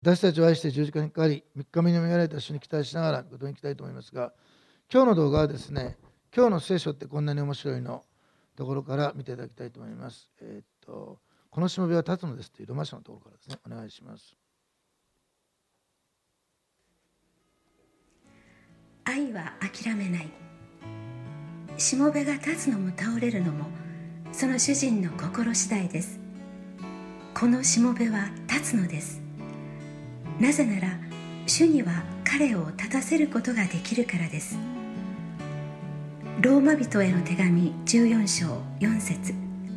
私たちを愛して十字架にかかり、3日目によみがえられた主に期待しながらことに行きたいと思いますが、今日の動画はですね、今日の聖書ってこんなに面白いのところから見ていただきたいと思います。このしもべは立つのですというロマ書のところからですね、お願いします。 愛は諦めない。しもべが立つのも倒れるのもその主人の心次第です。このしもべは立つのです。なぜなら主には彼を立たせることができるからです。ローマ人への手紙14章4節。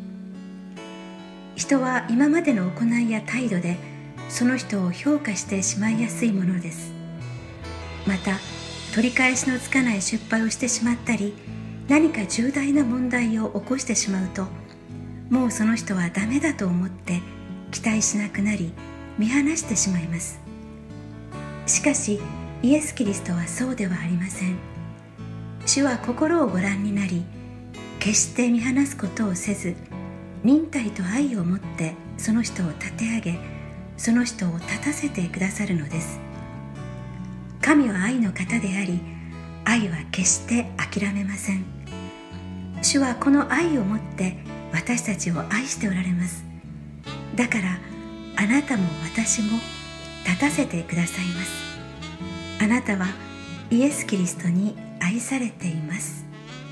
人は今までの行いや態度でその人を評価してしまいやすいものです。また取り返しのつかない失敗をしてしまったり、何か重大な問題を起こしてしまうと、もうその人はダメだと思って期待しなくなり、見放してしまいます。しかしイエス・キリストはそうではありません。主は心をご覧になり、決して見放すことをせず、忍耐と愛を持ってその人を立て上げ、その人を立たせてくださるのです。神は愛の方であり、愛は決して諦めません。主はこの愛を持って私たちを愛しておられます。だからあなたも私も立たせてくださいます。あなたはイエス・キリストに愛されています。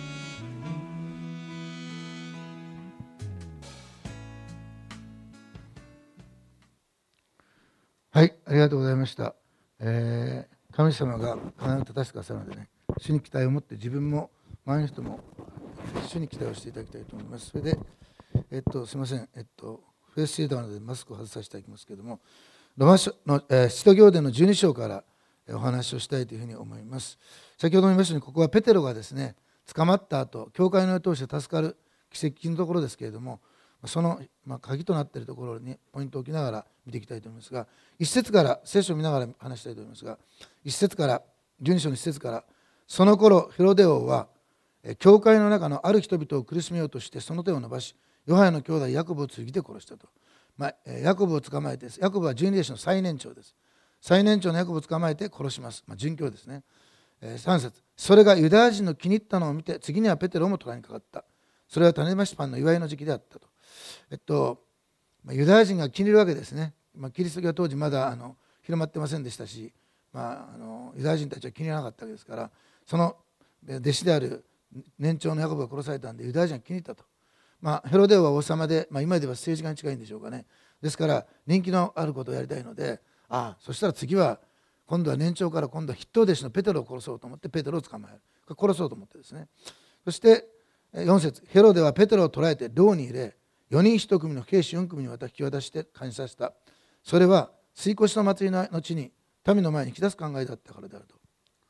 はい、ありがとうございました。神様が必ず立たせてくださるのでね、主に期待を持って自分も周りの人も主に期待をしていただきたいと思います。それで、すみません、フェイスシールドなのでマスクを外させていただきますけれども、ロマ書の、使徒行伝の12章からお話をしたいというふうに思います。先ほども言いましたように、ここはペテロがですね、捕まった後、教会の通して助かる奇跡のところですけれども、その鍵となっているところにポイントを置きながら見ていきたいと思いますが、一節から聖書を見ながら話したいと思いますが、一節から12章の一節から、その頃ヘロデ王は教会の中のある人々を苦しめようとしてその手を伸ばし、ヨハネの兄弟ヤコブを継ぎて殺したと。ヤコブを捕まえて、ヤコブは12弟子の最年長です。最年長のヤコブを捕まえて殺します。殉教ですね。3節、それがユダヤ人の気に入ったのを見て、次にはペテロも捕らえにかかった。それは種ましパンの祝いの時期であったと。ユダヤ人が気に入るわけですね。キリスト教は当時まだ広まってませんでしたし、ユダヤ人たちは気に入らなかったわけですから、その弟子である年長のヤコブが殺されたんでユダヤ人が気に入ったと。ヘロデ王は王様で、今では政治家に近いんでしょうかね。ですから人気のあることをやりたいので、そしたら次は今度は年長から今度は筆頭弟子のペテロを殺そうと思ってペテロを捕まえる。殺そうと思ってですね。そして4節、ヘロデはペテロを捕らえて牢に入れ、4人1組の兵士4組に引き渡して監視させた。それは吸い越しの祭りの後に民の前に引き出す考えだったからであると。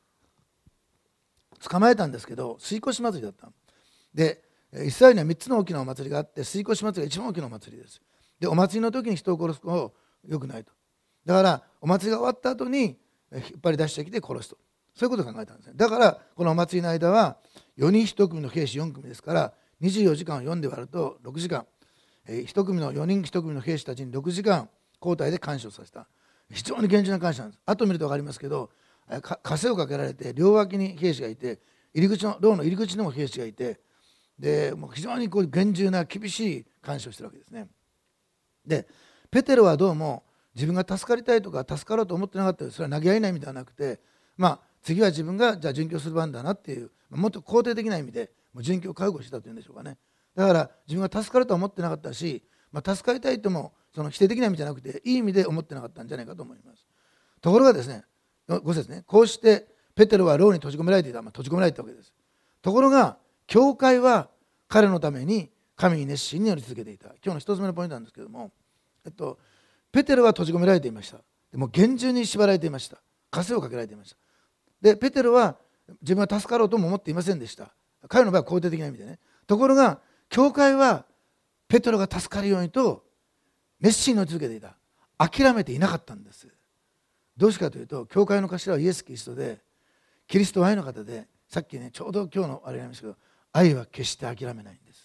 捕まえたんですけど、吸い越し祭りだった。で、イスラエルには3つの大きなお祭りがあって、吸い越し祭りが一番大きなお祭りです。で、お祭りの時に人を殺すのは良くないと。だからお祭りが終わった後に引っ張り出してきて殺すと。そういうことを考えたんですね。だからこのお祭りの間は4人1組の兵士4組ですから、24時間を4で割ると6時間、1組の4人1組の兵士たちに6時間交代で監視をさせた。非常に厳重な監視なんです。後見ると分かりますけど、枷をかけられて両脇に兵士がいて、牢の入り口にも兵士がいて、でもう非常に厳重な厳しい監視をしているわけですね。でペテロはどうも自分が助かりたいとか助かろうと思ってなかった。それは投げ合いない意味ではなくて、次は自分がじゃあ殉教する番だなっていう、もっと肯定的な意味でもう殉教を覚悟してたというんでしょうかね。だから自分が助かるとは思ってなかったし、助かりたいともその否定的な意味じゃなくていい意味で思ってなかったんじゃないかと思います。ところがですね、5節ね、こうしてペテロは牢に閉じ込められていた、閉じ込められていたわけです。ところが教会は彼のために神に熱心に祈り続けていた。今日の一つ目のポイントなんですけども、ペテロは閉じ込められていました。でも厳重に縛られていました。枷をかけられていました。でペテロは自分は助かろうとも思っていませんでした。彼の場合は肯定的な意味でね。ところが教会はペテロが助かるようにと熱心に祈り続けていた。諦めていなかったんです。どうしてかというと、教会の頭はイエス・キリストで、キリストは愛の方で、さっきねちょうど今日のあれなんですけど、愛は決して諦めないんです。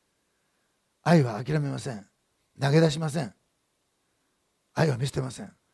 愛は諦めません。投げ出しません。愛は見捨てません。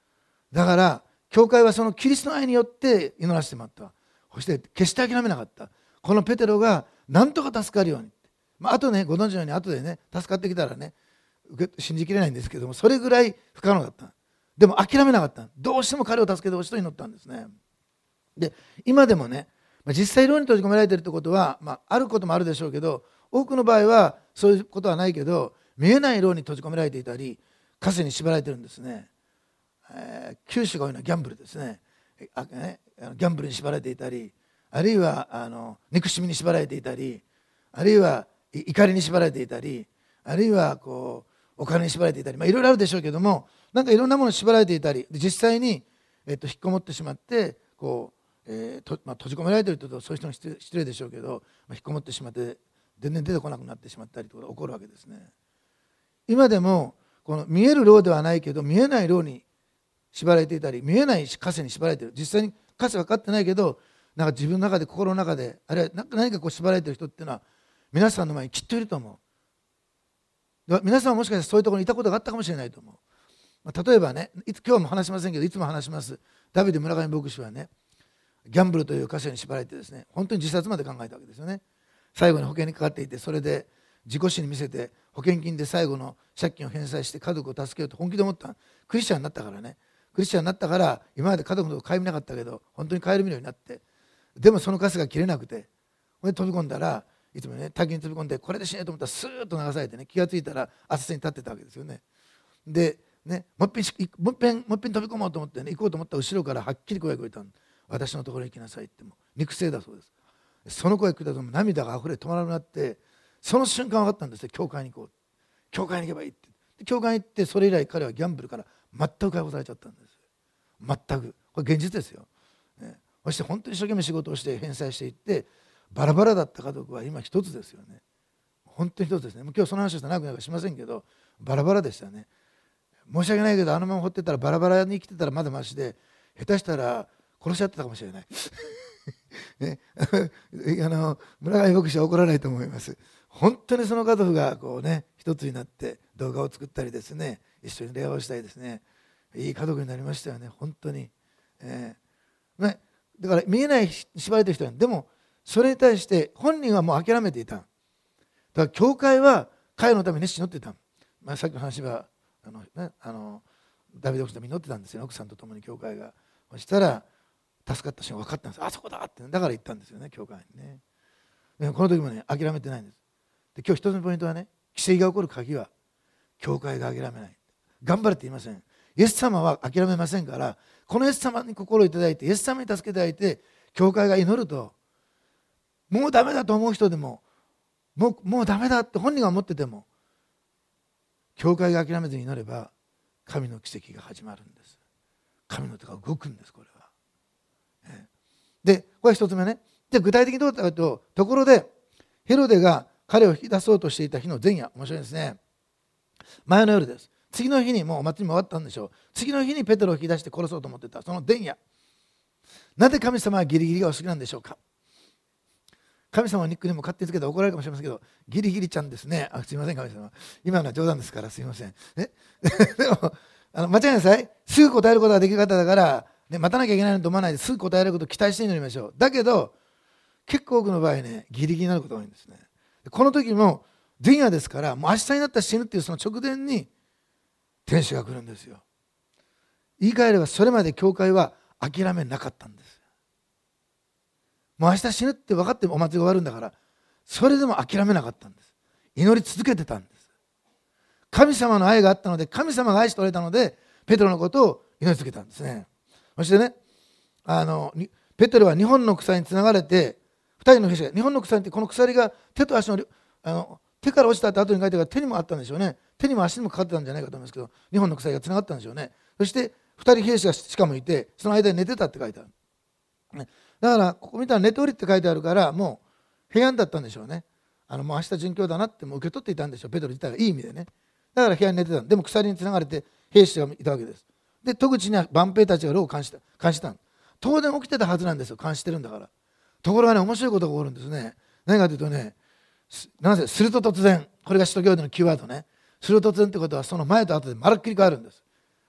だから教会はそのキリストの愛によって祈らせてもらった。そして決して諦めなかった。このペテロが何とか助かるように、あとね、ご存知のように後でね助かってきたらね信じきれないんですけども、それぐらい不可能だった。でも諦めなかった。どうしても彼を助けてほしいと祈ったんですね。で今でもね、実際牢に閉じ込められているということは、あることもあるでしょうけど、多くの場合はそういうことはないけど、見えない牢に閉じ込められていたり、枷に縛られているんですね。九州が多いのはギャンブルですね。ギャンブルに縛られていたり、あるいは憎しみに縛られていたり、あるいは怒りに縛られていたり、あるいはお金に縛られていたり、いろいろあるでしょうけども、なんかいろんなものに縛られていたり、実際に、引っこもってしまって閉じ込められていると、そういう人に失礼でしょうけど、引っこもってしまって全然出てこなくなってしまったりとか起こるわけですね。今でもこの見える牢ではないけど、見えない牢に縛られていたり、見えない枷に縛られている、実際に枷はかかってないけど、なんか自分の中で、心の中で、あるいは何か縛られている人っていうのは皆さんの前にきっといると思う。皆さんはもしかしたらそういうところにいたことがあったかもしれないと思う。例えばね、今日も話しませんけど、いつも話します、ダビデ村上牧師はね、ギャンブルという枷に縛られてですね、本当に自殺まで考えたわけですよね。最後に保険にかかっていて、それで自己死に見せて保険金で最後の借金を返済して家族を助けようと本気で思った。クリスチャンになったからね、クリスチャンになったから今まで家族のことを顧みなかったけど、本当に顧みるようになって、でもその枷が切れなくて、飛び込んだら、いつもね滝に飛び込んで、これで死ねと思ったらスーッと流されてね、気がついたら浅瀬に立ってたわけですよね。でね、もう一遍飛び込もうと思ってね、行こうと思ったら後ろからはっきり声が聞こえたの。私のところに行きなさいって。も肉声だそうです。その声が聞いたと涙があふれ止まらなくなって、その瞬間分かったんですよ。教会に行こう、教会に行けばいいって。で教会に行って、それ以来彼はギャンブルから全く解放されちゃったんです。全く。これ現実ですよ、ね。そして本当に一生懸命仕事をして返済していって、バラバラだった家族は今一つですよね。本当に一つですね。もう今日その話をしたら長くしませんけど、バラバラでしたね。申し訳ないけど、あのまま放ってたら、バラバラに生きてたらまだましで、下手したら殺し合ってたかもしれない、ね、村上牧師は怒らないと思います。本当にその家族が一つになって動画を作ったりですね、一緒に礼拝をしたりですね、いい家族になりましたよね、本当に。ね、だから見えない縛られてる人なんでも、それに対して本人はもう諦めていた。だから教会は彼のために熱心に祈ってた。さっきの話はダビデ牧師と祈ってたんですよ、奥さんと共に教会が。そしたら助かった瞬間分かったんです。あそこだって、だから行ったんですよね、教会にね。でこの時もね、諦めてないんです。で今日一つのポイントはね、奇跡が起こる鍵は教会が諦めない。頑張れって言いません。イエス様は諦めませんから、このイエス様に心をいただいて、イエス様に助けていただいて、教会が祈ると、もうダメだと思う人でも、もうダメだって本人が思ってても、教会が諦めずに祈れば神の奇跡が始まるんです。神の手が動くんです、これは。でこれ一つ目ね。で具体的にどうだったかというと、ところでヘロデが彼を引き出そうとしていた日の前夜、面白いですね。前の夜です。次の日にもうお祭りも終わったんでしょう。次の日にペテロを引き出して殺そうと思ってたその前夜、なぜ神様はギリギリがお好きなんでしょうか。神様のニックにも勝手につけて怒られるかもしれませんけど、ギリギリちゃんですね。すいません神様、今のは冗談ですからすいません、ね、でも間違いなさい。すぐ答えることができる方だから、ね、待たなきゃいけないと思わないですぐ答えられることを期待して祈りましょう。だけど結構多くの場合ね、ギリギリになることが多いんですね。この時も前夜ですから、もう明日になったら死ぬっていうその直前に天使が来るんですよ。言い換えればそれまで教会は諦めなかったんです。もう明日死ぬって分かってもお祭りが終わるんだから、それでも諦めなかったんです。祈り続けてたんです。神様の愛があったので、神様が愛しておられたので、ペテロのことを祈り続けたんですね。そしてね、ペテロは2本の鎖につながれて、2人の兵士が、2本の鎖ってこの鎖が手と足の手から落ちたって後に書いてあるから手にもあったんでしょうね。手にも足にもかかってたんじゃないかと思いますけど、2本の鎖がつながったんでしょうね。そして2人兵士がしかもいて、その間に寝てたって書いてある。だからここ見たら寝ておりって書いてあるから、もう平安だったんでしょうね。もう明日殉教だなってもう受け取っていたんでしょう、ペテロ自体がいい意味でね。だから部屋に寝てた。でも鎖につながれて兵士がいたわけです。で戸口には万兵たちが牢を監視した。当然起きてたはずなんですよ、監視してるんだから。ところがね、面白いことが起こるんですね。何かというとね、なぜすると突然、これが使徒行伝のキーワードね。すると突然ってことはその前と後でまるっきり変わるんです。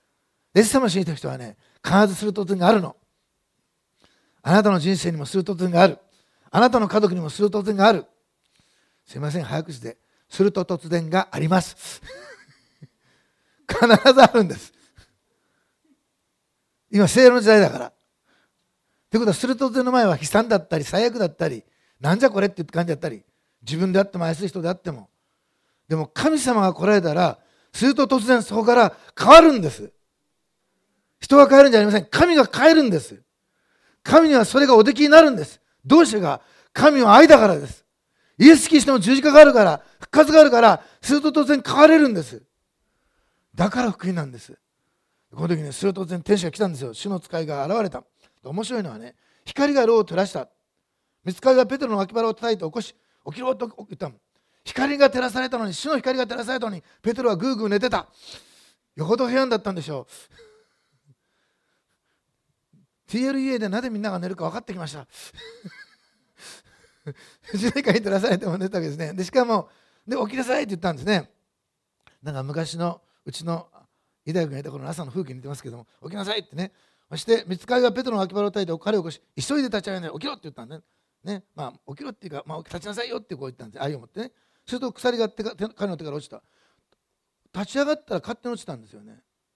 イエス様を信じた人はね、必ずする突然があるの。あなたの人生にもする突然がある。あなたの家族にもする突然がある。すいません、早口で。すると突然があります。必ずあるんです。今、聖霊の時代だから。ということは、する突然の前は悲惨だったり、最悪だったり、なんじゃこれって感じだったり、自分であっても愛する人であっても。でも、神様が来られたら、すると突然そこから変わるんです。人が変えるんじゃありません。神が変えるんです。神にはそれがおできになるんです。どうしてか、神は愛だからです。イエス・キリストの十字架があるから、復活があるから、すると突然変われるんです。だから福音なんです。この時ね、すると突然天使が来たんですよ。主の使いが現れた。面白いのはね、光が牢を照らした。御使いがペテロの脇腹を叩いて起こし、起きろと言ったの。光が照らされたのに、主の光が照らされたのに、ペテロはぐーぐー寝てた。よほど平安だったんでしょう。TLEA でなぜみんなが寝るか分かってきました。主の光に照らされても寝たわけですね。でしかもで、起きなさいって言ったんですね。なんか昔のうちのイダヤ君がいた頃の朝の風景に似てますけども、起きなさいってね。そして御使いがペテロの脇腹を叩いて彼を起こし、急いで立ち上がり、起きろって言ったんでね。起きろっていうか、立ちなさいよってこう言ったんです。愛を持ってね。すると鎖が彼の手から落ちた。立ち上がったら勝手に落ちたんですよね。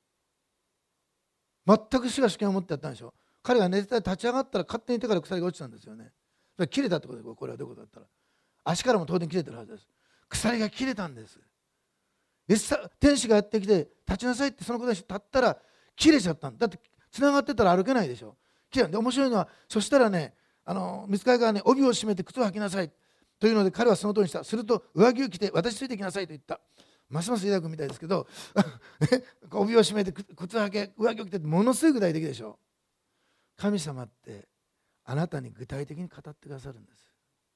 全く主が主権を持ってやったんでしょ。彼が寝てたら立ち上がったら勝手に手から鎖が落ちたんですよね。それ切れたってことです。これはどういうことだったら。足からも当然切れてるはずです。鎖が切れたんです。天使がやってきて立ちなさいってそのことに立ったら切れちゃったんだ。だってつながってたら歩けないでしょ。切れたんで、面白いのは、そしたらね、御使いがね、帯を締めて靴を履きなさいというので、彼はその通りにした。すると上着を着て私ついてきなさいと言った。ますますイダヤ君みたいですけど帯を締めて靴を履け、上着を着てって、ものすごい具体的でしょ。神様ってあなたに具体的に語ってくださるんです。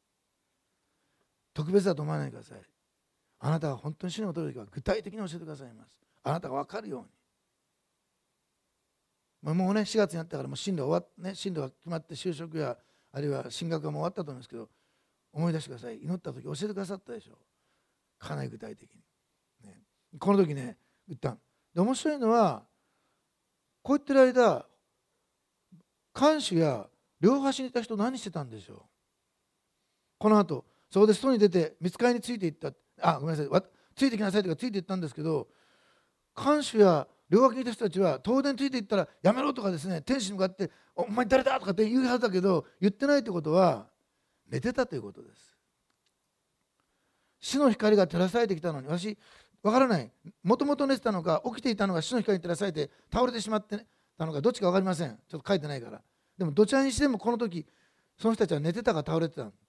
特別だと思わないでください。あなたが本当に主に求める時は具体的に教えてくださいます。あなたが分かるように。もうね、4月になったからもう進路が決まって就職やあるいは進学がもう終わったと思うんですけど、思い出してください。祈った時教えてくださったでしょ。かなり具体的に、ね、この時ね言ったんで。面白いのは、こう言ってる間、看守や両端にいた人何してたんでしょう。この後そこで外に出て御使いについていった。ごめんなさい、ついてきなさいとかついていったんですけど、看守や両脇にいた人たちは当然ついていったらやめろとかですね、天使に向かってお前誰だとかって言うはずだけど、言ってないということは寝てたということです。主の光が照らされてきたのに、私わからない、もともと寝てたのか起きていたのが主の光に照らされて倒れてしまってたのか、どっちか分かりません。ちょっと書いてないから。でもどちらにしてもこの時その人たちは寝てたか倒れてた。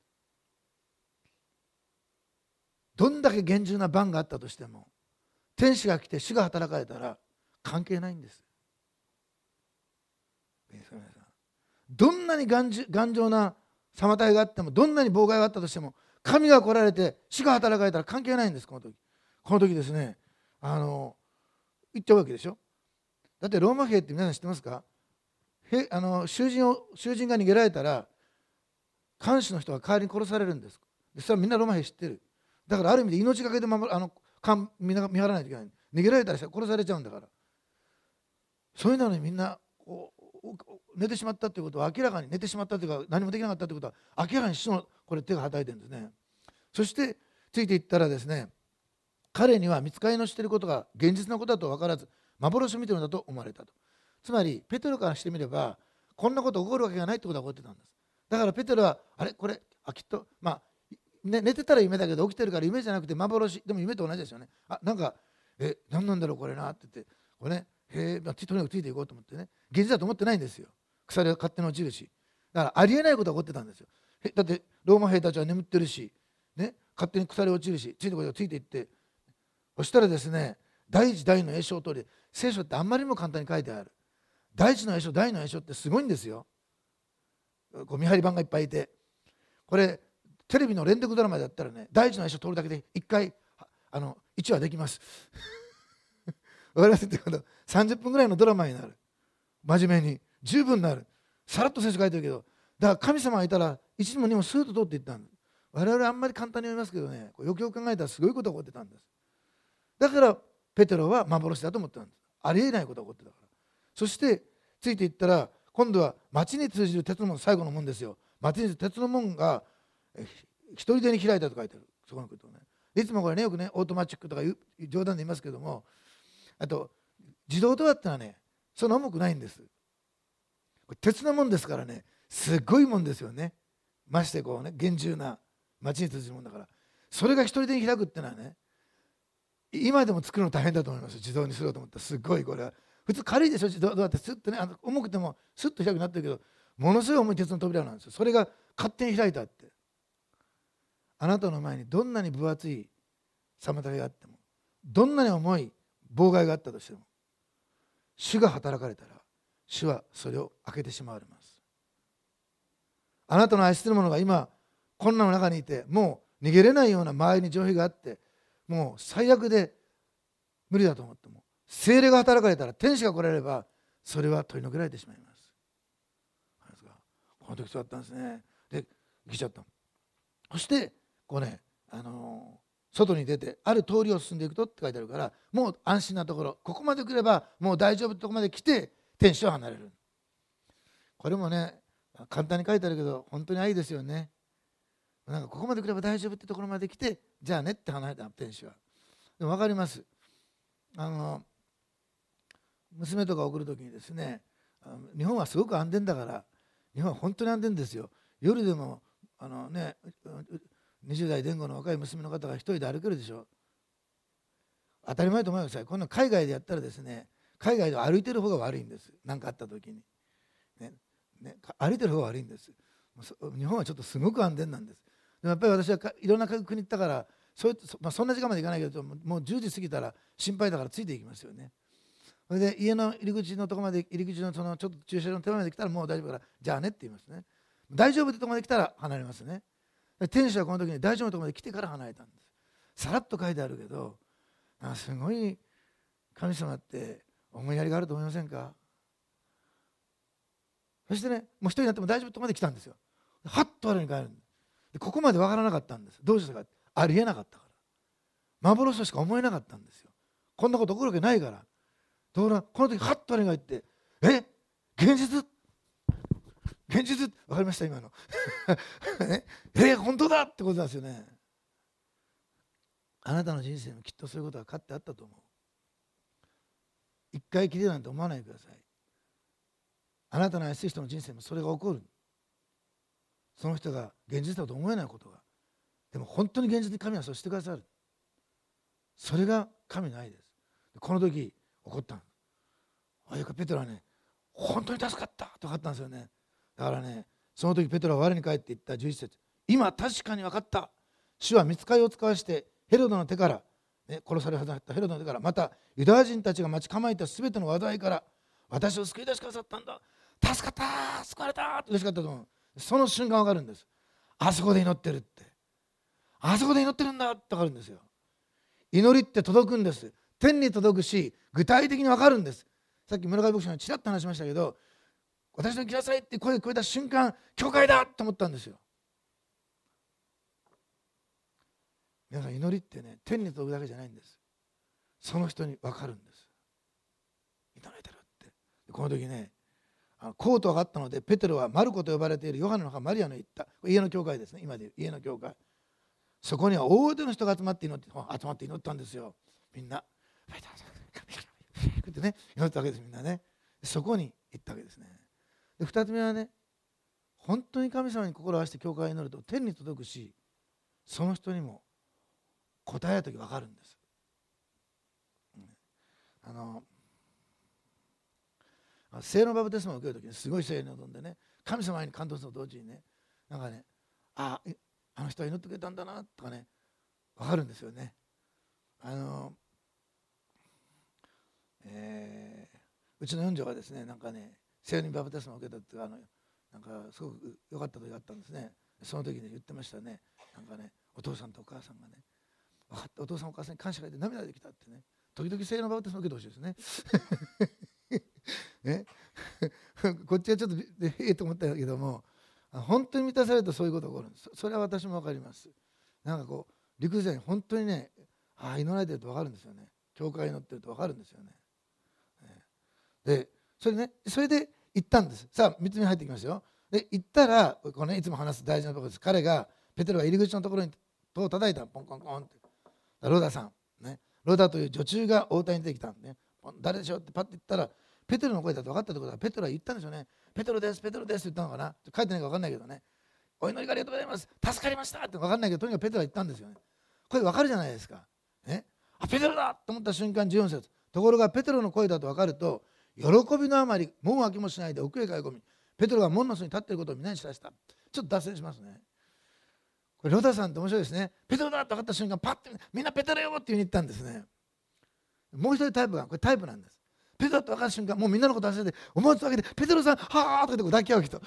どんだけ厳重な番があったとしても、天使が来て主が働かれたら関係ないんです。どんなに頑丈な妨げがあっても、どんなに妨害があったとしても、神が来られて主が働かれたら関係ないんです。この時ですね、言っちゃうわけでしょ。だってローマ兵って皆さん知ってますか。囚人が逃げられたら看守の人が代わりに殺されるんです。それはみんなローマ兵知ってる。だからある意味で命がけで見張らないといけない。逃げられたら殺されちゃうんだから。そういうのにみんな寝てしまったということは明らかに、寝てしまったというか何もできなかったということは明らかに主の手が働いてるんですね。そしてついていったらですね、彼には御使いのしていることが現実のことだと分からず、幻を見ているのだと思われたと。つまりペテロからしてみればこんなこと起こるわけがないということが起こってたんです。だからペテロはこれきっと寝てたら夢だけど起きてるから夢じゃなくて幻、でも夢と同じですよね。なんか何なんだろうこれなって言って、これね、とにかくついていこうと思ってね、現実だと思ってないんですよ。鎖が勝手に落ちるし、だからありえないことが起こってたんですよ。だってローマ兵たちは眠ってるし、ね、勝手に鎖落ちるし、ついてこいとついていって、そしたらですね、第一第の栄唱通り、聖書ってあんまりにも簡単に書いてある。第一の栄唱、第二の栄唱ってすごいんですよ。見張り番がいっぱいいて、これテレビの連続ドラマだったらね、第一の栄唱通るだけで1回1話できますわかりますってこと。30分ぐらいのドラマになる。真面目に十分になる。さらっと聖書書いてるけど、だから神様がいたら1も2もスーッと通っていったんです。我々あんまり簡単に読みますけどね、よくよく考えたらすごいことが起こってたんです。だからペテロは幻だと思ってたんです。ありえないことが起こってたから。 そしてついていったら、今度は町に通じる鉄の門、最後の門ですよ。町に通じる鉄の門が一人でに開いたと書いてある。そこに来るとね、いつもこれね、よくねオートマチックとか冗談で言いますけども、あと自動ドアってのはね、そんな重くないんです。鉄の門ですからね、すごいもんですよね。ましてこうね、厳重な町に通じるもんだから、それが一人でに開くってのはね、今でも作るの大変だと思います。自動にすると思ったらすごい、これは普通軽いでしょ、自動ドアってスッとね、重くてもスッと開くなってるけど、ものすごい重い鉄の扉なんですよ。それが勝手に開いたって。あなたの前にどんなに分厚い妨げがあっても、どんなに重い妨害があったとしても、主が働かれたら、主はそれを開けてしまわれます。あなたの愛する者が今困難の中にいて、もう逃げれないような周りに城壁があって、もう最悪で無理だと思っても、聖霊が働かれたら、天使が来られれば、それは取り除けられてしまいます。この時そうだったんですね。で、来ちゃった。そしてこうね、外に出てある通りを進んでいくとって書いてあるから、もう安心なところ、ここまで来ればもう大丈夫ってとこまで来て天使を離れる。これもね、簡単に書いてあるけど本当に愛ですよね。なんかここまで来れば大丈夫ってところまで来て、じゃあねって離れた天使は。でも分かります。娘とか送る時にですね、日本はすごく安全だから、日本は本当に安全ですよ。夜でも20代前後の若い娘の方が一人で歩けるでしょ。当たり前と思いますよ。こんな海外でやったらですね、海外で歩いてる方が悪いんです。何かあった時に、歩いてる方が悪いんです。日本はちょっとすごく安全なんです。でもやっぱり私はいろんな国行ったから、そんな時間まで行かないけど、もう10時過ぎたら心配だからついていきますよね。それで家の入り口のところまで、入り口のそのちょっと駐車場の手前まで来たらもう大丈夫だから、じゃあねって言いますね。大丈夫ってところまで来たら離れますね。天使はこの時に大丈夫なところまで来てから離れたんです。さらっと書いてあるけど、すごい神様って思いやりがあると思いませんか。そしてね、もう一人になっても大丈夫なところまで来たんですよ。はっと我に返る。でここまで分からなかったんです。どうしてか、ありえなかったから、幻としか思えなかったんですよ。こんなこと起こるわけないから。ところがこの時はっと我に返って、現実分かりました今の本当だってことなんですよね。あなたの人生もきっとそういうことが勝ってあったと思う。一回きりなんて思わないでください。あなたの愛する人の人生もそれが起こる。その人が現実だと思えないことが、でも本当に現実に神はそうしてくださる。それが神の愛です。この時起こったの。ペテロはね、本当に助かったと分かったんですよね。だからね、その時ペテロは我に返って言った11節、今確かに分かった。主は御使いを使わしてヘロドの手から、殺されるはずだったヘロドの手から、またユダヤ人たちが待ち構えたすべての災いから私を救い出してくださったんだ。助かった、救われたって嬉しかったと思う。その瞬間分かるんです。あそこで祈ってるって、あそこで祈ってるんだって分かるんですよ。祈りって届くんです。天に届くし、具体的に分かるんです。さっき村上牧師がちらっと話しましたけど、私の来なさいって声が聞こえた瞬間、教会だと思ったんですよ。皆さん、祈りってね、天に届くだけじゃないんです。その人に分かるんです。祈られてるって。この時ね、コートがあったので、ペテロはマルコと呼ばれているヨハネの母マリアの行った家の教会ですね。今でいう家の教会、そこには大勢の人が集まって祈ったんですよ。みんなってね、祈ったわけです。みんなね、そこに行ったわけですね。で、2つ目はね、本当に神様に心を合わせて教会を祈ると天に届くし、その人にも答えるとき分かるんです。聖のバプテスマを受けるときにすごい聖霊に臨んでね、神様に感動すると同時にね、なんかね、あの人は祈ってくれたんだなとかね、分かるんですよね。うちの四女がですね、なんかね、聖霊にバプテスマを受けたってなんかすごく良かった時があったんですね。その時に言ってましたね。なんかね、お父さんとお母さんがね、分かった、お父さんお母さんに感謝が出て涙ができたってね、時々聖霊のバプテスマを受けてほしいですね。ねこっちはちょっとと思ったけども、本当に満たされるとそういうことが起こるんです。それは私も分かります。なんかこう陸前に本当にね、祈られてると分かるんですよね。教会に乗ってると分かるんですよね。で、 それで行ったんです。さあ3つ目に入ってきますよ。で行ったらこれ、いつも話す大事なところです。彼がペテロが入り口のところに戸を叩いた。ポンコンコンって。ロダさん、ね、ロダという女中が応対に出てきたんで、ね、誰でしょうってパッと言ったらペテロの声だと分かったってことはペテロは言ったんでしょうね。ペテロですペテロですって言ったのかな。書いてないか分かんないけどね。お祈りありがとうございます、助かりましたって分かんないけど、とにかくペテロは言ったんですよね。これ分かるじゃないですか、ね、あペテロだと思った瞬間14節、ところがペテロの声だと分かると喜びのあまり門を開けもしないで奥へ駆け込み、ペテロが門の外に立っていることを皆に知らせた。ちょっと脱線しますね。これロダさんって面白いですね。ペテロだと分かった瞬間パッてみんなペテロよって言いに言ったんですね。もう一人タイプがこれタイプなんです。ペテロだと分かった瞬間もうみんなのこと忘れて思わず分けてペテロさんはあとかって抱き合う人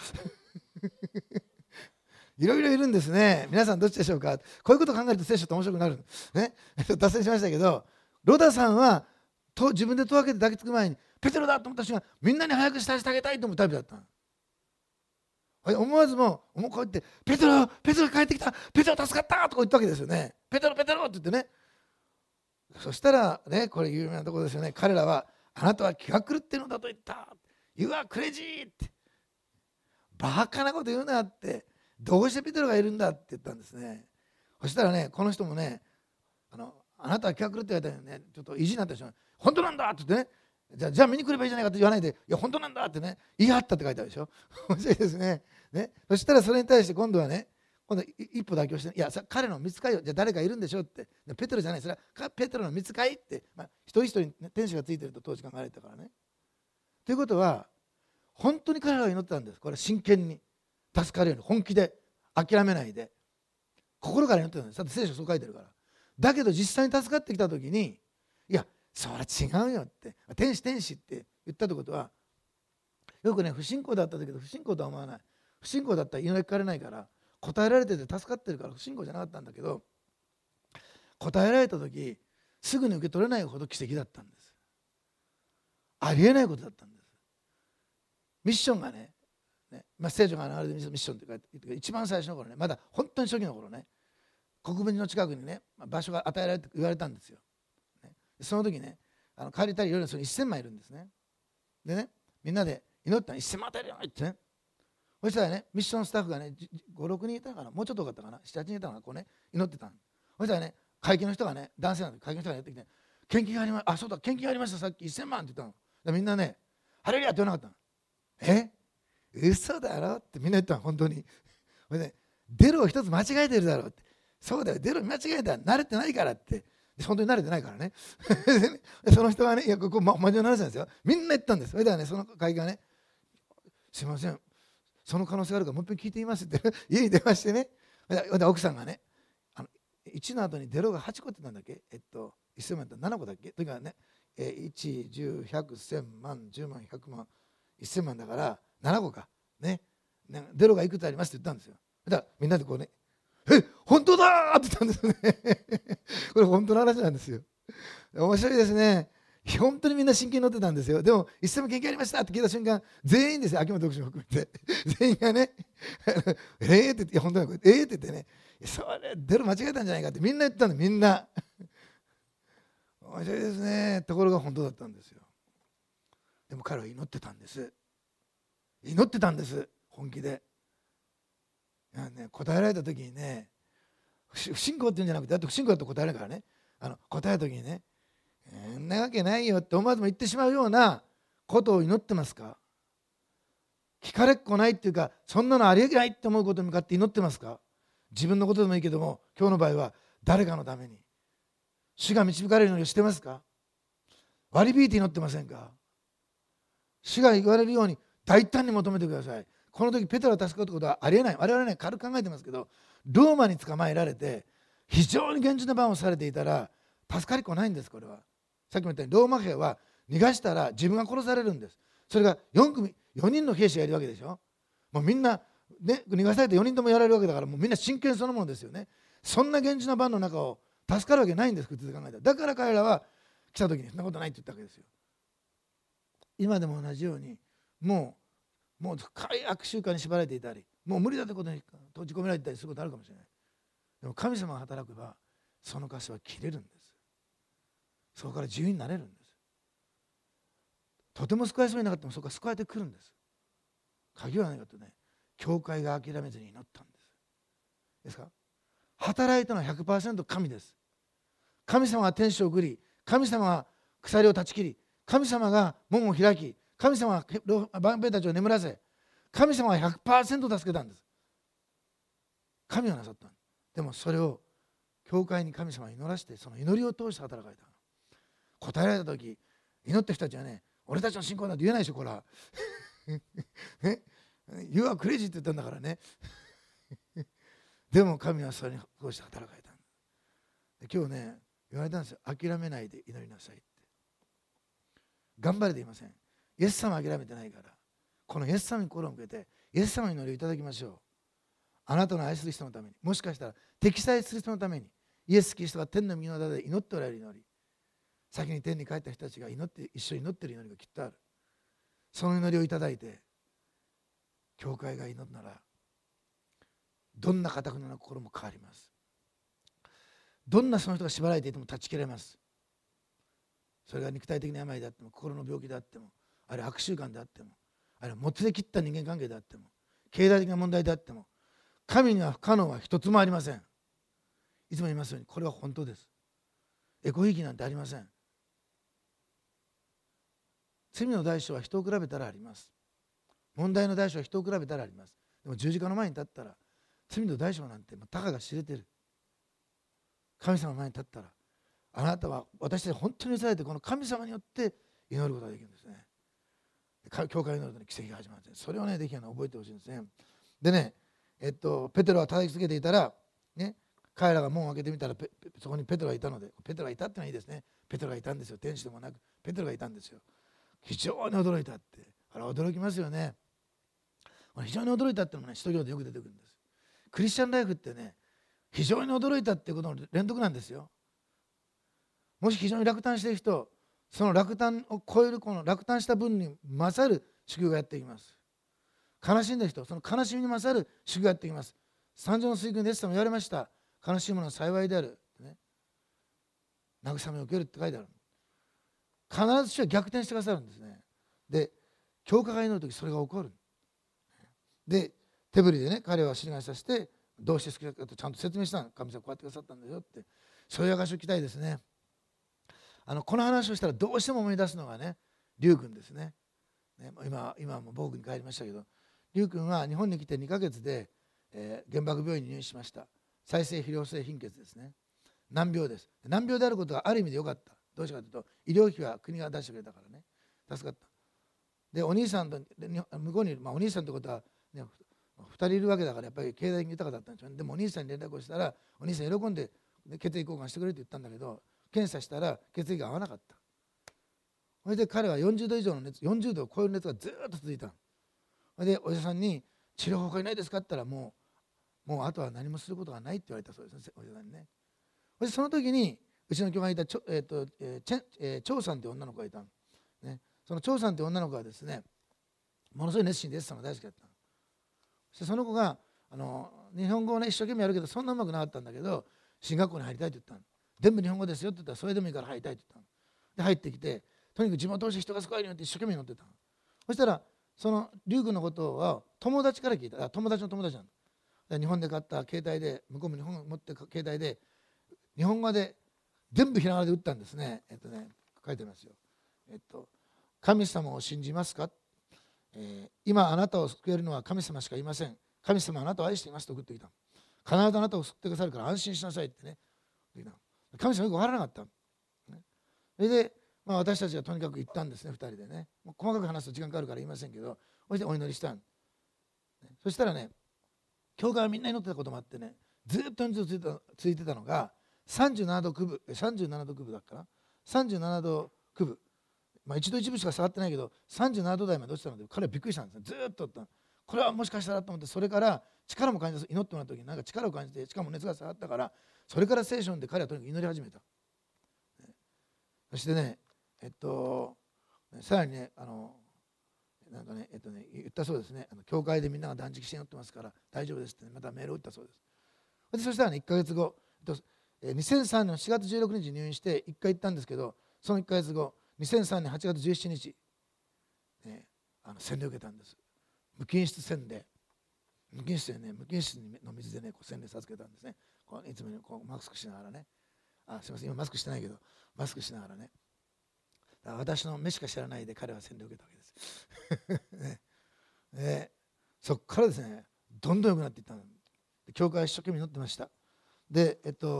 いろいろいるんですね。皆さんどっちでしょうか。こういうことを考えると聖書って面白くなる、ね、脱線しましたけど、ロダさんは自分で戸を開けて抱きつく前にペテロだと思った瞬間みんなに早く知らせてあげたいと思うタイプだった。思わずもうこう言ってペテロ帰ってきた、ペテロ助かったとか言ったわけですよね。ペテロって言ってね。そしたらね、これ有名なところですよね。彼らはあなたは気が狂っているのだと言った。You are crazy って、バカなこと言うなって、どうしてペテロがいるんだって言ったんですね。そしたらね、この人もね、あなたは気が狂って言われたよね、ちょっと意地になったでしょ。本当なんだって言ってね、じゃあ見に来ればいいじゃないかって言わないで、いや本当なんだってね言い張ったって書いてあるでしょ。面白いですね。そしたらそれに対して今度は一歩妥協して、いや彼の見つかりよ、じゃあ誰かいるんでしょって、ペテロじゃない、それはペテロの見つかりって、一人一人、ね、天使がついてると当時考えられてたからね。ということは本当に彼らは祈ってたんです。これは真剣に助かるように本気で諦めないで心から祈ってたんです。だって聖書そう書いてるから。だけど実際に助かってきた時に、いやそれは違うよって、天使って言ったってことは、よくね不信仰だったけど不信仰とは思わない。不信仰だったら祈り聞かれないから答えられてて助かってるから不信仰じゃなかったんだけど、答えられた時すぐに受け取れないほど奇跡だったんです。ありえないことだったんです。ミッションがね、聖書があるミッションって書いてある、一番最初の頃ね、まだ本当に初期の頃ね、国分寺の近くにね場所が与えられて言われたんですよ。その時ね帰りたい夜にそれ1000万いるんですね。でねみんなで祈ったら1000万与えるよってね。そしたらねミッションスタッフがね5、6人いたかな、もうちょっと多かったかな、7、8人いたかな、こうね祈ってたの。そしたらね会計の人がね、男性なんで会計の人がやってきて、献金がありました、あそうだ献金がありました、さっき1000万って言ったの。でみんなねハレルヤって言わなかったの。嘘だろってみんな言ったの本当に。それでデロを一つ間違えてるだろうって、そうだよデロ間違えたら慣れてないからって、本当に慣れてないからねその人がね、いやここ真面目な話なんですよ。みんな言ったんです。それではねその会計がね、すいませんその可能性があるからもう一遍聞いてみますって家に電話してね、で奥さんがね1の後にデロが8個ってなんだっけ、1000万って7個だっけ、とにかくね、1、10、100、1000万、10万、100万、1000万だから7個かね、デロがいくつありますって言ったんですよ。だからみんなでこうね、本当だーって言ったんですねこれ本当の話なんですよ。面白いですね。本当にみんな真剣に乗ってたんですよ。でも1000万献金ありましたって聞いた瞬間全員ですよ、秋元牧師も含めて全員がねって言って、いや本当にって言ってね、それデロ間違えたんじゃないかってみんな言ったんだ、みんな面白いですね。ところが本当だったんですよ。でも彼は祈ってたんです。祈ってたんです、本気で。答えられた時にね、不信仰って言うんじゃなくて、だって不信仰だと答えられるからね、答えた時にね、そんなわけないよって思わずも言ってしまうようなことを祈ってますか。聞かれっこないっていうか、そんなのありえないって思うことに向かって祈ってますか。自分のことでもいいけども、今日の場合は誰かのために主が導かれるようにしてますか。割り引いて祈ってませんか。主が言われるように大胆に求めてください。この時ペテロを助かることはありえない。我々ね軽く考えてますけど、ローマに捕まえられて非常に厳重な番をされていたら助かりっこないんです。これはさっきも言ったようにローマ兵は逃がしたら自分が殺されるんです。それが4人の兵士がいるわけでしょ。もうみんな、ね、逃がされて4人ともやられるわけだから、もうみんな真剣そのものですよね。そんな厳重な番の中を助かるわけないんです、普通で考えたら。だから彼らは来た時にそんなことないって言ったわけですよ。今でも同じようにもう深い悪習慣に縛られていたり、もう無理だってことに閉じ込められていたりすることあるかもしれない。でも神様が働けばその箇所は切れるんです。そこから自由になれるんです。 とても救われそうになかったもそこから救われてくるんです。鍵は何かとね、教会が諦めずに祈ったんです。ですか、働いたのは 100% 神です。神様が天使を送り、神様が鎖を断ち切り、神様が門を開き、神様が万兵たちを眠らせ、神様が 100% 助けたんです。神がなさった。でもそれを教会に神様が祈らせて、その祈りを通して働かれた。答えられた時、祈った人たちはね、俺たちの信仰なんて言えないでしょ、こら。You are crazy って言ったんだからね。でも神はそれにこうして働かれた。今日ね、言われたんですよ。諦めないで祈りなさいって。頑張れていません。イエス様は諦めてないから、このイエス様に心を向けて、イエス様に祈りをいただきましょう。あなたの愛する人のために、もしかしたら敵対する人のために、イエス・キリストが天の御業で祈っておられる祈り、先に天に帰った人たちが祈って一緒に祈っている祈りがきっとある。その祈りをいただいて、教会が祈るなら、どんな堅くなな心も変わります。どんなその人が縛られていても断ち切れます。それが肉体的な病であっても、心の病気であっても、あるいは悪習慣であっても、あるいはもつれ切った人間関係であっても、経済的な問題であっても、神には不可能は一つもありません。いつも言いますように、これは本当です。エコひいきなんてありません。罪の代償は人を比べたらあります。問題の代償は人を比べたらあります。でも十字架の前に立ったら、罪の代償なんてたかが知れてる。神様の前に立ったら、あなたは私たち本当に許されて、この神様によって祈ることができるんですね。教会の祈ると奇跡が始まるんです。それをね、できるのは覚えてほしいんですね。でね、ペテロは叩きつけていたら、ね、彼らが門を開けてみたらそこにペテロがいたので、ペテロがいたってのはいいですね。ペテロがいたんですよ。天使でもなくペテロがいたんですよ。非常に驚いたって、あれ驚きますよね。非常に驚いたってのもね、使徒行でよく出てくるんです。クリスチャンライフってね、非常に驚いたっていうことの連続なんですよ。もし非常に落胆している人、その落胆を超える、この落胆した分に勝る祝福がやってきます。悲しんだ人、その悲しみに勝る祝福がやってきます。三条の水訓でイエス様も言われました。悲しいものは幸いである、ね、慰めを受けるって書いてある。必ずしは逆転してくださるんですね。で、教会が祈るときそれが起こる。で、手振りでね、彼は志願させて、どうして好きかとちゃんと説明したの。神様こうやってくださったんだよって。そういう証を聞きたいですね。この話をしたらどうしても思い出すのがね、龍君ですね。今はもう防具に帰りましたけど、龍君は日本に来て2ヶ月で、原爆病院に入院しました。再生肥料性貧血ですね。難病です。難病であることがある意味で良かった。どうしてかというと、医療費は国が出してくれたからね、助かった。で、お兄さんと向こうにいる、お兄さんってことは、ね、2人いるわけだから、やっぱり経済的に豊かだったんですよね。でもお兄さんに連絡をしたら、お兄さん喜んで血液交換してくれって言ったんだけど、検査したら血液が合わなかった。それで彼は40度以上の熱、40度を超える熱がずっと続いた。それでお医者さんに治療法がいないですかって言ったら、もうあとは何もすることがないって言われたそうですね、お医者さんにね。そしてその時にうちの教会にいた張さんという女の子がいたの、ね、その張さんという女の子がですね、ものすごい熱心でイエス様が大好きだったの。そしてその子が日本語をね一生懸命やるけどそんなうまくなかったんだけど、進学校に入りたいと言ったの。全部日本語ですよって言ったら、それでもいいから入りたいって言ったの。で入ってきて、とにかく地元をして人が救われるよって一生懸命祈ってたの。そしたらその龍君のことは友達から聞いた。友達の友達なんだ。日本で買った携帯で、向こうも日本を持って携帯で日本語で全部ひらがなで打ったんですね。書いてますよ。神様を信じますか、今あなたを救えるのは神様しかいません。神様はあなたを愛していますと送ってきた。必ずあなたを救ってくださるから安心しなさいってね。神様よく分からなかった。それで、私たちがとにかく行ったんですね、2人でね。もう細かく話すと時間かかるから言いませんけど、そしてお祈りしたん。そしたらね、教会はみんな祈ってたこともあってね、ずっとついてたのが37度9分、37度9分だっかな、37度9分、一度一部しか下がってないけど37度台まで落ちたので、彼はびっくりしたんですね。ずっとこれはもしかしたらと思って、それから力も感じた。祈ってもらった時になんか力を感じて、しかも熱が下がったから、それから聖書で彼はとにかく祈り始めた。そしてね、さらにね、なんかね、言ったそうですね。教会でみんなが断食して祈ってますから大丈夫ですって、またメールを打ったそうです。そしたらね、1ヶ月後、2003年の4月16日に入院して1回行ったんですけど、その1ヶ月後、2003年8月17日洗礼を受けたんです。無菌室洗礼、無菌室の水でね、洗礼授けたんですね。いつもマスクしながらね、すみません、今マスクしてないけど、マスクしながらね、だから私の目しか知らないで彼は洗礼を受けたわけですね。そこからですね、どんどん良くなっていったの。教会は一生懸命祈ってました。で、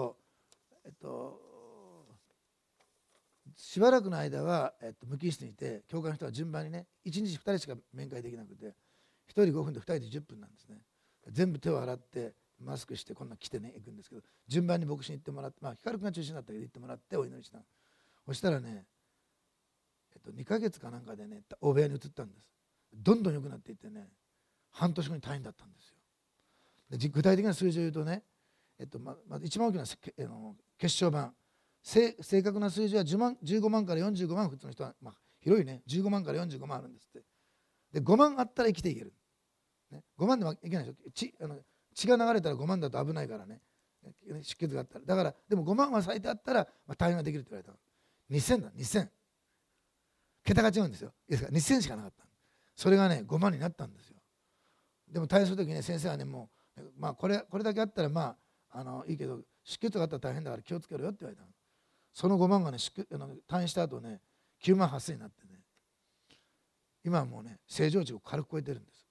しばらくの間は、無菌室にいて、教会の人は順番にね、1日2人しか面会できなくて、1人5分で2人で10分なんですね。全部手を洗ってマスクしてこんな来てね行くんですけど、順番に牧師に行ってもらって、光君が中心だったけど行ってもらってお祈りした。そしたらね、2ヶ月かなんかでね、大部屋に移ったんです。どんどん良くなっていってね、半年後に退院だったんですよ。で具体的な数字を言うとね、一番大きな血小板、正確な数字は15万から45万、普通の人は、広いね、15万から45万あるんですって。で5万あったら生きていける、ね、5万でもいけないでしょ。血が流れたら5万だと危ないからね、出血があったら。だからでも5万は最低あったら、退院ができるって言われた。2000だ、2000、桁が違うんですよ。ですから2000しかなかった。それがね5万になったんですよ。でも退院するときね、先生はね、もう、これだけあったらいいけど、出血があったら大変だから気をつけろよって言われた。その5万がね、退院した後ね、9万8000になってね、今はもうね、正常値を軽く超えてるんです。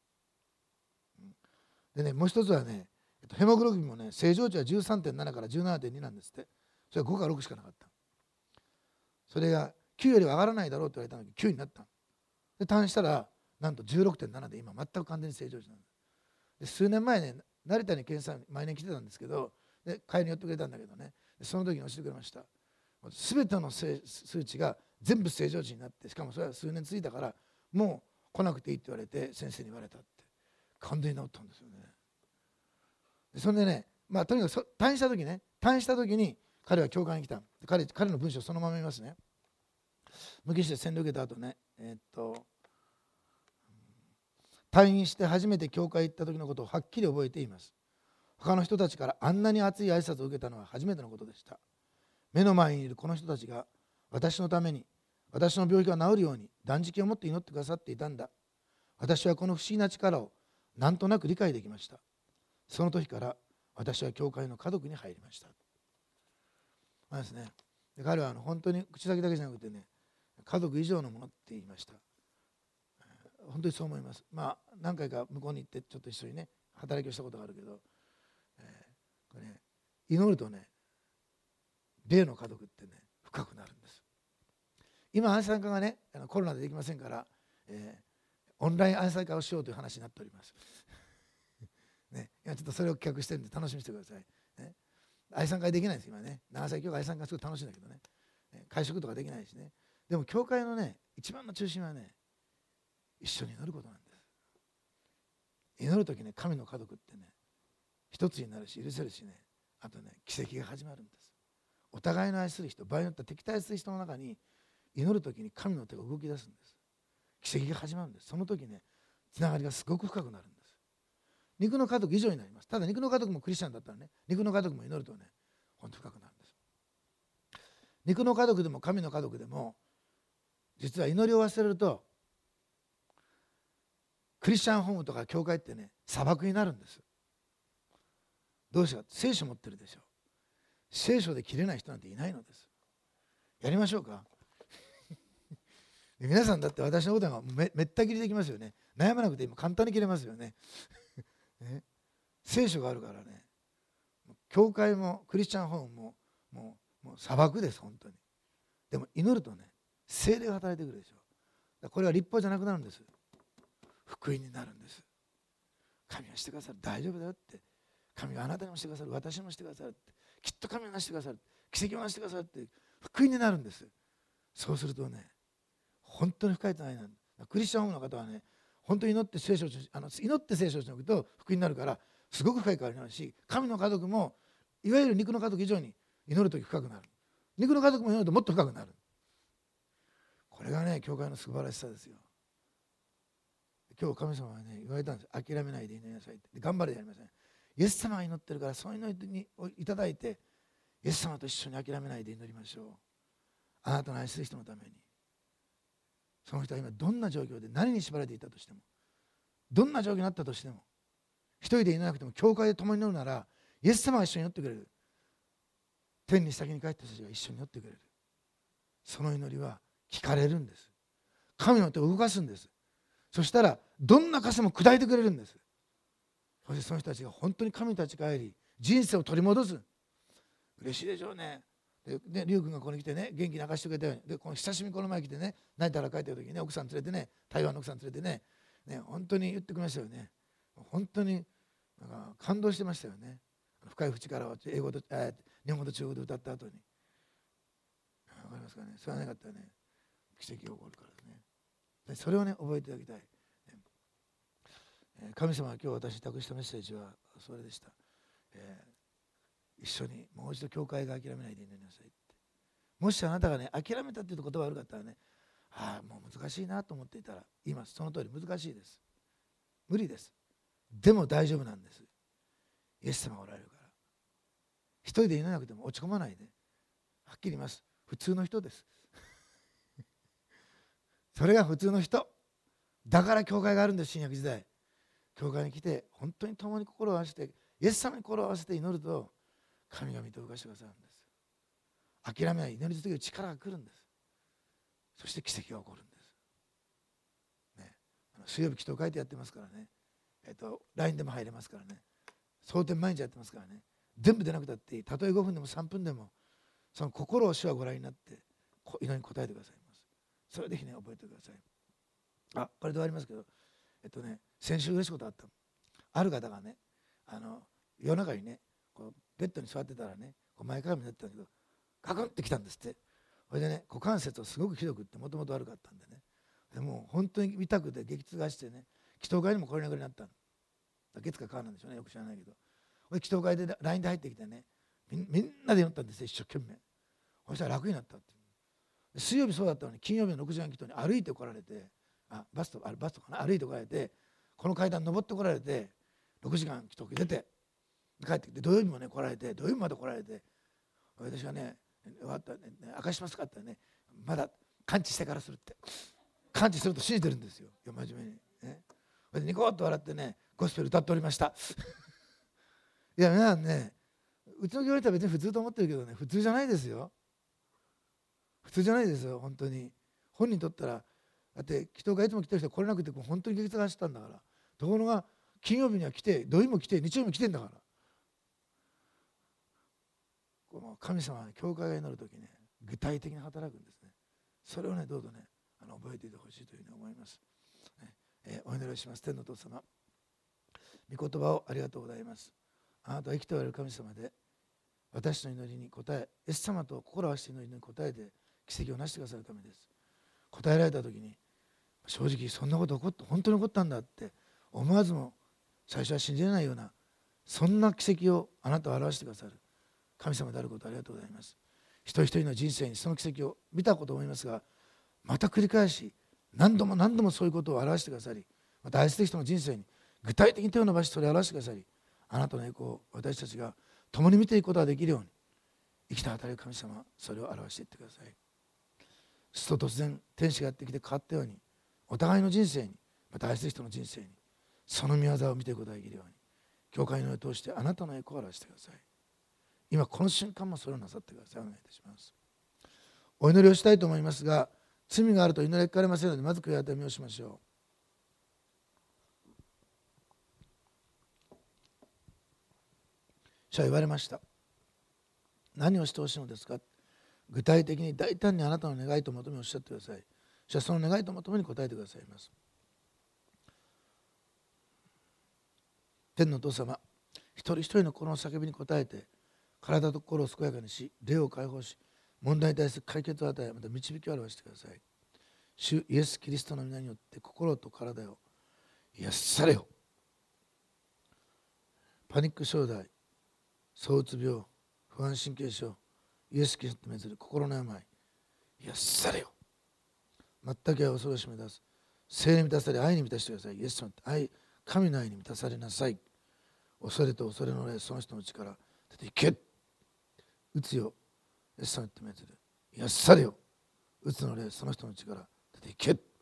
でね、もう一つはね、ヘモグロビンもね、正常値は 13.7 から 17.2 なんですって。それは5か6しかなかった。それが9よりは上がらないだろうと言われたのに9になった。で、退院したら、なんと 16.7 で今全く完全に正常値なんです。で数年前ね、成田に検査毎年来てたんですけど、で帰りに寄ってくれたんだけどね、その時に教えてくれました。全ての数値が全部正常値になって、しかもそれは数年続いたからもう来なくていいって言われて、先生に言われたって、完全に治ったんですよね。でそれでね、とにかく退院した時に彼は教会に来た。彼の文章そのまま見ますね。無菌室で洗礼を受けた後ね、退院して初めて教会行った時のことをはっきり覚えています。他の人たちからあんなに熱い挨拶を受けたのは初めてのことでした。目の前にいるこの人たちが私のために、私の病気が治るように断食を持って祈ってくださっていたんだ。私はこの不思議な力をなんとなく理解できました。その時から私は教会の家族に入りました。ですね、で彼は本当に口先だけじゃなくてね、家族以上のものって言いました。本当にそう思います。何回か向こうに行ってちょっと一緒にね働きをしたことがあるけど、これね、祈るとね、霊の家族ってね深くなるんです。今安産会がねコロナでできませんから、オンライン安産会をしようという話になっておりますね、今ちょっとそれを企画してるんで楽しみにしてください、ね、愛産会できないんです今ね。長崎教会愛産会すごい楽しいんだけどね、会食とかできないしね。でも教会のね一番の中心はね、一緒に祈ることなんです。祈るときね、神の家族ってね一つになるし許せるしね、あとね奇跡が始まるんです。お互いの愛する人、場合によっては敵対する人の中に祈るときに神の手が動き出すんです。奇跡が始まるんです。その時ね、つながりがすごく深くなるんです。肉の家族以上になります。ただ肉の家族もクリスチャンだったらね、肉の家族も祈るとね、本当深くなるんです。肉の家族でも神の家族でも、実は祈りを忘れると、クリスチャンホームとか教会ってね、砂漠になるんです。どうしてか、聖書持ってるでしょ。聖書で切れない人なんていないのです。やりましょうか。皆さんだって私のことがめった切りできますよね。悩まなくて今簡単に切れますよね。ね、聖書があるからね。教会もクリスチャンホームももう砂漠です本当に。でも祈るとね、聖霊が働いてくるでしょ。これは立法じゃなくなるんです。福音になるんです。神がしてくださる、大丈夫だよって。神があなたにもしてくださる、私にもしてくださるって。きっと神がなしてくださる、奇跡をなしてくださるって福音になるんです。そうするとね、本当に深いつながりなんだ。クリスチャンホームの方はね、本当に祈って聖書を祈って聖書をしておくと福音になるから、すごく深い変わりになるし、神の家族もいわゆる肉の家族以上に祈るとき深くなる。肉の家族も祈るともっと深くなる。これがね、教会の素晴らしさですよ。今日神様はね言われたんです。諦めないで祈りなさいって。で頑張れでやりません。イエス様が祈ってるから、そういう祈りをいただいて、イエス様と一緒に諦めないで祈りましょう。あなたの愛する人のために。 その人が今どんな状況で何に縛られていたとしても、どんな状況になったとしても、一人でいなくても教会で共に乗るなら、イエス様が一緒に乗ってくれる。天に先に帰った人たちが一緒に乗ってくれる。その祈りは聞かれるんです。神の手を動かすんです。そしたらどんな傘も砕いてくれるんです。そしてその人たちが本当に神に立ち返り、人生を取り戻す。嬉しいでしょうね。でリュウ君がここに来てね、元気に明かしてくれたように、でこの久しぶりにこの前来てね、泣いたら帰ってる時にね、奥さん連れてね、台湾の奥さん連れてね、本当に言ってくれましたよね。本当になんか感動してましたよね。深い淵からは英語と日本語と中国で歌った後に、わかりますかね。それはなかったらね、奇跡が起こるからですね。でそれをね、覚えていただきたい。神様が今日私に託したメッセージはそれでした。一緒にもう一度教会が諦めないで祈りなさいって。もしあなたがね、諦めたっていうことが悪かったらね、もう難しいなと思っていたら言います。その通り難しいです。無理です。でも大丈夫なんです。イエス様がおられるから。一人で祈らなくても落ち込まないで。はっきり言います。普通の人です。それが普通の人。だから教会があるんです。新約時代。教会に来て本当に共に心を合わせて、イエス様に心を合わせて祈ると、神が見て動かしてくださるんです。諦めない、祈り続ける力が来るんです。そして奇跡が起こるんです、ね、水曜日祈祷会でやってますからね、LINE でも入れますからね、蒼天毎日やってますからね、全部出なくたっていい、たとえ5分でも3分でも、その心を主はご覧になって祈りに応えてくださいます。それでぜひね、覚えてください。これで終わりますけど、先週嬉しいことあった。ある方がね、夜中にね、ベッドに座ってたらね、前かがみになってたんだけど、ガクンってきたんですって。それでね、股関節をすごくひどくって、もともと悪かったんでね、でもう本当に痛くて激痛がしてね、祈祷会にも来れなくなったの。月か川なんでしょうね、よく知らないけど。祈祷会で LINE で入ってきてね、みんなで祈ったんですよ、一生懸命。そしたら楽になったって。水曜日そうだったのに、金曜日の6時半祈祷に歩いて来られて、バスとかな、歩いて来られて、この階段登って来られて、6時間祈祷出て帰ってきて、土曜日もね来られて、土曜日まで来られて、私がね、終わったね、明かしますかってね、まだ完治してからするって、完治すると信じてるんですよ、真面目にね。でニコッと笑ってね、ゴスペル歌っておりましたいや皆さんね、うちの教会は別に普通と思ってるけどね、普通じゃないですよ。普通じゃないですよ、本当に。本人にとったら、だって祈祷会いつも来てる人は来れなくて、本当に激痛が走ったんだから。ところが金曜日には来て、土曜日も来て、日曜日も来てんだから。この神様は教会が祈るときね、具体的に働くんですね。それをね、どうぞね、覚えていてほしいというふうに思います。お祈りをします。天のお父様、御言葉をありがとうございます。あなたは生きておられる神様で、私の祈りに応え、イエス様と心を合わせて祈りに応えて奇跡を成してくださるためです。答えられたときに、正直そんなこと起こった、本当に起こったんだって思わずも最初は信じれないような、そんな奇跡をあなたは表してくださる神様であることをありがとうございます。一人一人の人生にその奇跡を見たこと思いますが、また繰り返し何度も何度もそういうことを表してくださり、また愛する人の人生に具体的に手を伸ばしそれを表してくださり、あなたの栄光を私たちが共に見ていくことができるように、生きた働く神様、それを表していってください。すると突然天使がやってきて変わったように、お互いの人生に、また愛する人の人生にその御業を見ていくことができるように、教会の上を通してあなたの栄光を表してください。今この瞬間もそれをなさってください。お願いいたします。お祈りをしたいと思いますが、罪があると祈りが聞かれませんので、まず悔い改めをしましょう。主は言われました。何をしてほしいのですか。具体的に大胆にあなたの願いと求めをおっしゃってください。主はその願いと求めに応えてくださいます。天のお父様、一人一人のこの叫びに応えて、体と心を健やかにし、霊を解放し、問題に対する解決を与え、また導きを表してください。主イエス・キリストの皆によって心と体を癒されよ。パニック障害、躁うつ病、不安神経症、イエス・キリストと命ずる心の病、癒されよ。全く恐ろしみ出す。聖霊に満たされ、愛に満たしてください。イエスの愛、神の愛に満たされなさい。恐れと恐れの霊、その人の力出ていけ。打つよ、イエス様って命ずる。癒されよ。打つの霊、その人の力出ていけ。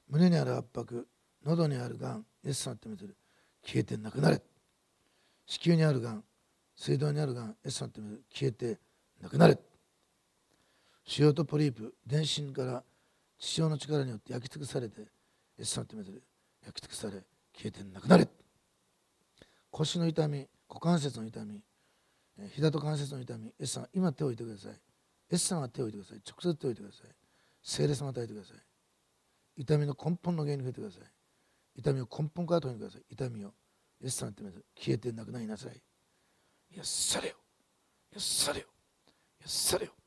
胸にある圧迫、喉にあるがん、イエス様って認める。消えてなくなれ。子宮にあるがん、水道にあるがん、イエス様って認める。消えてなくなれ。腫瘍とポリープ、全身から血潮の力によって焼き尽くされて、イエス様って認める。焼き尽くされ、消えてなくなれ。腰の痛み、股関節の痛み、膝と関節の痛み、イエス様、今手を置いてください。イエス様は手を置いてください。直接手を置いてください。聖霊様を与えてください。痛みの根本の原因に触れてください。痛みを根本から取りにください。痛みをイエス様って言うと消えてなくなりなさい。癒されよ。癒されよ。癒されよ。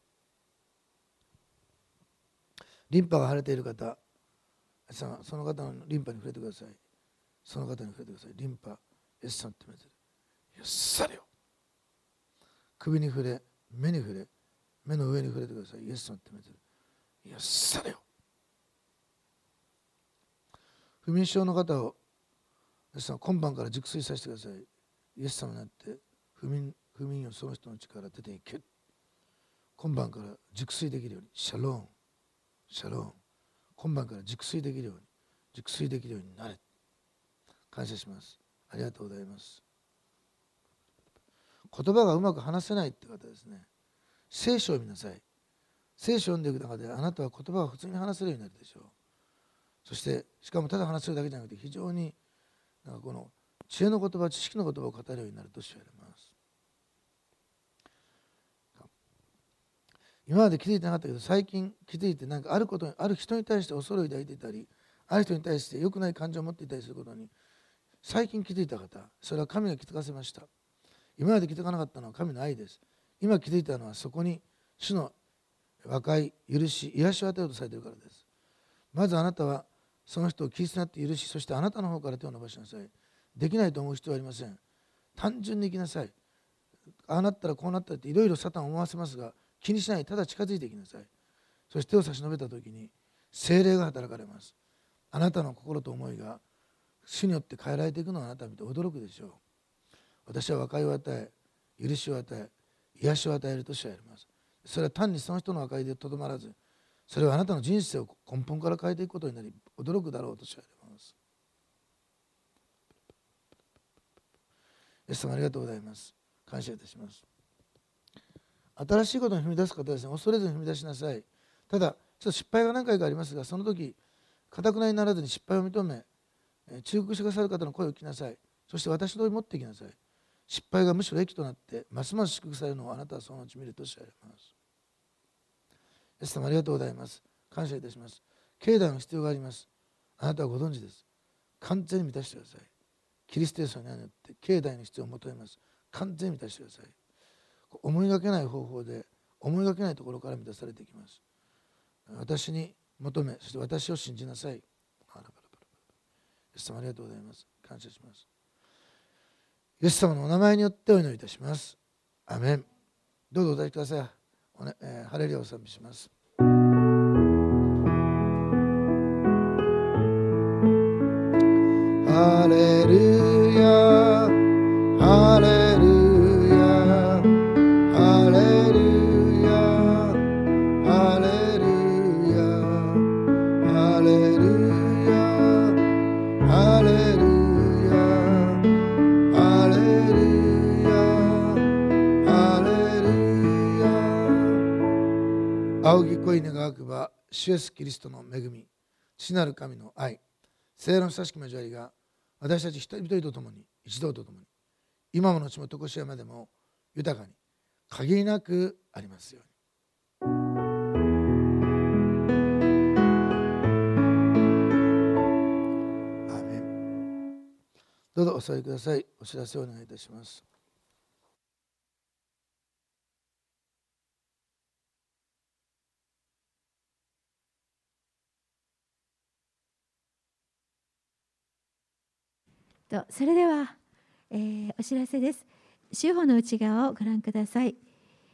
リンパが腫れている方、その方のリンパに触れてください。その方に触れてください。リンパ、イエス様って言うと癒されよ。首に触れ、目に触れ、目の上に触れてください。イエス様って言うと癒されよ。不眠症の方をイエス様今晩から熟睡させてください。イエス様になって不眠をその人の力から出ていけ。今晩から熟睡できるように。シャローン、シャローン。今晩から熟睡できるように、熟睡できるようになれ。感謝します。ありがとうございます。言葉がうまく話せないって方ですね。聖書を見なさい。聖書を読んでいく中であなたは言葉が普通に話せるようになるでしょう。そしてしかもただ話せるだけじゃなくて非常にこの知恵の言葉、知識の言葉を語るようになると知られます。今まで気づいてなかったけど最近気づいてあることに、ある人に対して恐れを抱いていたり、ある人に対して良くない感情を持っていたりすることに最近気づいた方、それは神が気づかせました。今まで気づかなかったのは神の愛です。今気づいたのはそこに主の和解、許し、癒しを与えようとされているからです。まずあなたはその人をキリストになって許し、そしてあなたの方から手を伸ばしなさい。できないと思う必要はありません。単純に生きなさい。ああなったらこうなったらっていろいろサタンを思わせますが、気にしない、ただ近づいていきなさい。そして手を差し伸べたときに聖霊が働かれます。あなたの心と思いが主によって変えられていくのをあなたは見て驚くでしょう。私は和解を与え、許しを与え、癒しを与えると主はやります。それは単にその人の和解でとどまらず、それはあなたの人生を根本から変えていくことになり、驚くだろうと主はやります。イエス様ありがとうございます。感謝いたします。新しいことに踏み出す方ですね、恐れずに踏み出しなさい。ただ、ちょっと失敗が何回かありますが、その時、堅くなにならずに失敗を認め、忠告してくださる方の声を聞きなさい。そして私の通り持っていきなさい。失敗がむしろ益となって、ますます祝福されるのをあなたはそのうち見ると知られます。イエス様ありがとうございます。感謝いたします。境内の必要があります。あなたはご存知です。完全に満たしてください。キリストイエスの名によって境内の必要を求めます。完全に満たしてください。思いがけない方法で、思いがけないところから満たされていきます。私に求め、そして私を信じなさい。イエス様ありがとうございます。感謝します。イエス様のお名前によってお祈りいたします。アメン。どうぞお立ちください。ハレルヤを賛美します。ハレルヤ、ハレルヤ、ハレルヤ、ハレルヤ、ハレルヤ、ハレルヤ、ハレルヤ、ハレルヤ。仰ぎ恋願わくば、主イエスキリストの恵み、父なる神の愛、聖霊の親しき交わりが私たち一人一人と共に、一同と共に、今も後も常しえまでも豊かに限りなくありますように。アーメン。どうぞお座りください。お知らせをお願いいたします。 それでは、お知らせです。主法の内側をご覧ください。